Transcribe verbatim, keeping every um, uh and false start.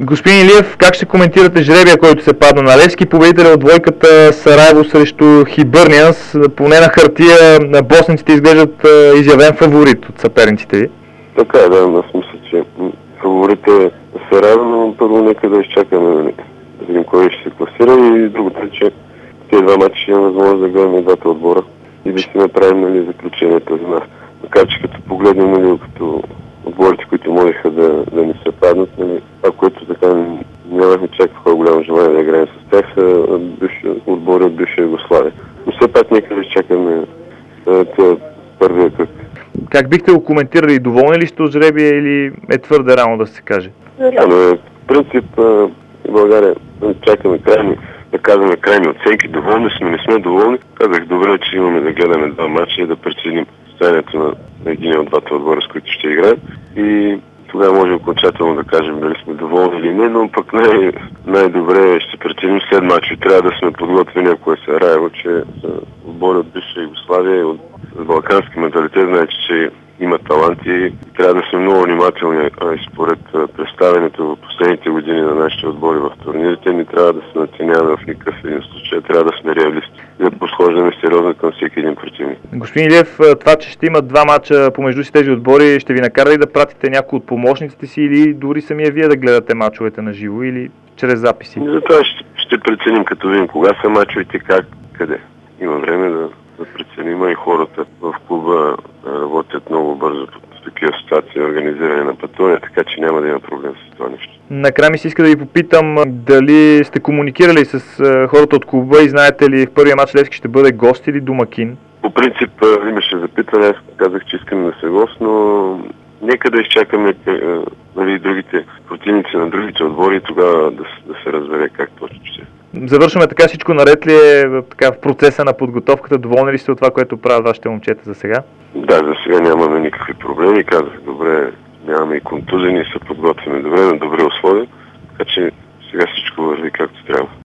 Господин Илиев, как ще коментирате жребия, който се падна на Левски, победителя от двойката Сараево срещу Хибърнианс? Поне на хартия на босненците изглеждат изявен фаворит от съперниците ви. Така е, да, аз мисля, че фаворит е Сараево, но първо нека да изчакаме да видим кой ще се класира, и другото е, че тези два матча ще имаме възможност да гледаме двата отбора и да си направим, нали, заключението за нас. Макар че като погледнем, нали, като отборите, които можеха да, да ни се паднат, нали, това, което така нямахме чак такова голямо желание да играем с тях, са отбори от бивша Югославия. Но все пак нека да изчакаме това първия кръг. Как бихте го коментирали? Доволни ли сте от жребия или е твърде рано да се каже? Рано е. В принцип в България чакаме крайни, да казваме крайни оценки. Доволни сме, не сме доволни. Казах, добре, че имаме да гледаме два матча и да преценим състоянието на един от двата отбора, с които ще играем. И тогава може окончателно да кажем дали сме доволни или не, но пък най- най-добре ще преценим след матча. Трябва да сме подготвени, ако е Сараево, че отбори от бивша Югославия и от балкански менталитет, значи, че има таланти и трябва да сме много внимателни. А и според представянето в последните години на нашите отбори в турнирите, ни трябва да се наценяваме в никакъв един случай. Трябва да сме реалисти и да подхождаме сериозно към всеки един противник. Господин Илиев, това, че ще има два мача помежду си тези отбори, ще ви накара ли да пратите някой от помощниците си или дори самия вие да гледате мачовете на живо или чрез записи? И затова ще, ще преценим, като видим кога са мачовете, как, къде. Има време да, да преценим, и хората в клуба работят много бързо в такива ситуации, организиране на пътуване, така че няма да има проблем с това нещо. Накрая ми се иска да ви попитам дали сте комуникирали с хората от клуба и знаете ли в първия мач Левски ще бъде гост или домакин? По принцип имаше запитване, аз казах, че искам да се гост, но нека да изчакаме, нали, другите противници на другите отбори и тогава да, да се разбере как точно ще. Завършваме така, всичко наред ли е така, в процеса на подготовката? Доволни ли сте от това, което правят вашите момчета за сега? Да, за сега нямаме никакви проблеми. Казах, добре, нямаме и контузини, се подготвяме добре, на добри условия, така че сега всичко върви както трябва.